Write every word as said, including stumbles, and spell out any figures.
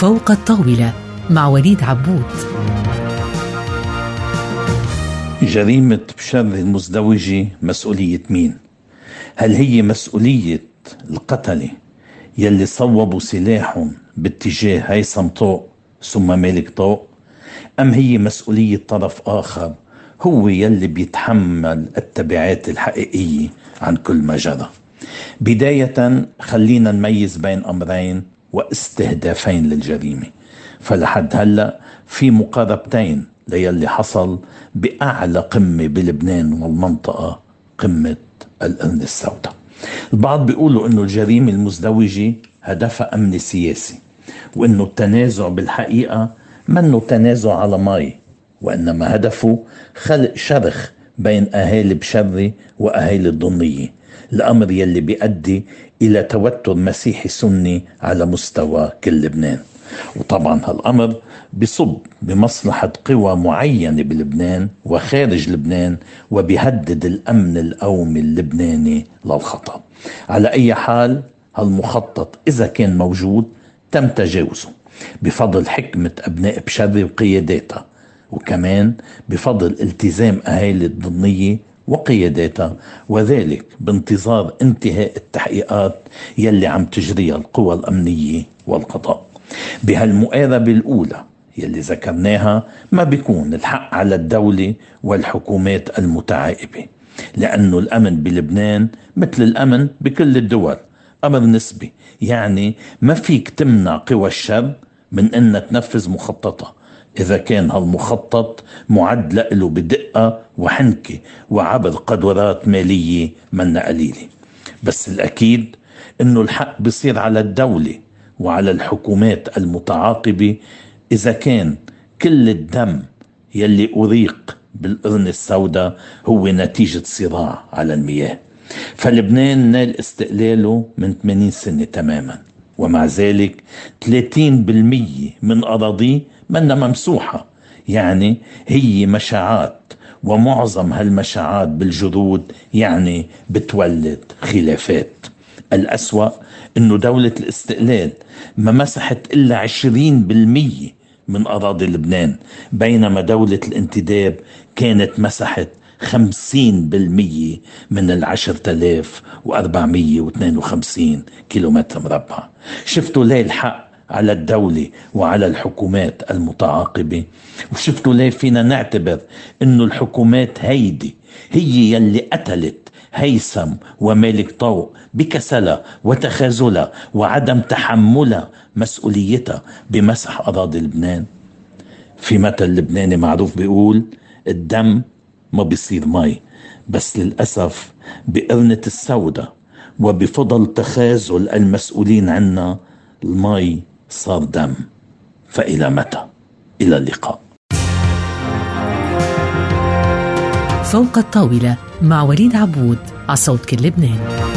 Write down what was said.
فوق الطاولة مع وليد عبود. جريمة بشر المزدوجة مسؤولية مين؟ هل هي مسؤولية القتلة يلي صوبوا سلاحهم باتجاه هيثم طوق ثم مالك طوق، أم هي مسؤولية طرف آخر هو يلي بيتحمل التبعات الحقيقية عن كل ما جرى؟ بداية خلينا نميز بين أمرين واستهدافين للجريمة. فلحد هلأ في مقاربتين ليلي حصل بأعلى قمة بلبنان والمنطقة، قمة القرن السوداء. البعض بيقولوا إنه الجريمة المزدوجة هدفها أمن سياسي، وإنه التنازع بالحقيقة منه تنازع على مي، وإنما هدفه خلق شرخ بين أهالي بشري وأهالي الضنية، الأمر يلي بيؤدي إلى توتر مسيحي سني على مستوى كل لبنان. وطبعا هالأمر بصب بمصلحة قوى معينة بلبنان وخارج لبنان، وبيهدد الأمن القومي اللبناني للخطر. على أي حال هالمخطط إذا كان موجود تم تجاوزه بفضل حكمة أبناء بشري وقياداتها، وكمان بفضل التزام أهالي الضنية وقياداتها، وذلك بانتظار انتهاء التحقيقات يلي عم تجريها القوى الأمنية والقضاء. بهالمقاربة الأولى يلي ذكرناها ما بيكون الحق على الدولة والحكومات المتعاقبة، لأنه الأمن بلبنان مثل الأمن بكل الدول أمر نسبي، يعني ما فيك تمنع قوى الشر من أن تنفذ مخططها إذا كان هالمخطط معد له بدقة وحنكة وعبر قدرات مالية من قليلة. بس الأكيد أنه الحق بيصير على الدولة وعلى الحكومات المتعاقبة إذا كان كل الدم يلي أريق بالقرن السوداء هو نتيجة صراع على المياه. فلبنان نال استقلاله من ثمانين سنة تماما، ومع ذلك ثلاثين بالمية من أراضيه منا ممسوحة، يعني هي مشاعات، ومعظم هالمشاعات بالجرود يعني بتولد خلافات. الأسوأ إنه دولة الاستقلال ما مسحت إلا عشرين بالمية من أراضي لبنان، بينما دولة الانتداب كانت مسحت خمسين بالمية من العشر تلاف وأربعمية واثنين وخمسين كيلومتر مربع. شفتوا ليه الحق على الدولة وعلى الحكومات المتعاقبة؟ وشفتوا ليه فينا نعتبر إنه الحكومات هيدي هي يلي قتلت هيثم ومالك طوق بكسلة وتخاذلة وعدم تحملها مسؤوليتها بمسح أراضي لبنان؟ في مثل لبناني معروف بيقول الدم ما بيصير مي، بس للأسف بقرنة السوداء وبفضل تخاذل المسؤولين عنا المي صار دم. فإلى متى؟ إلى اللقاء. فوق الطاولة مع وليد عبود على صوت كل لبنان.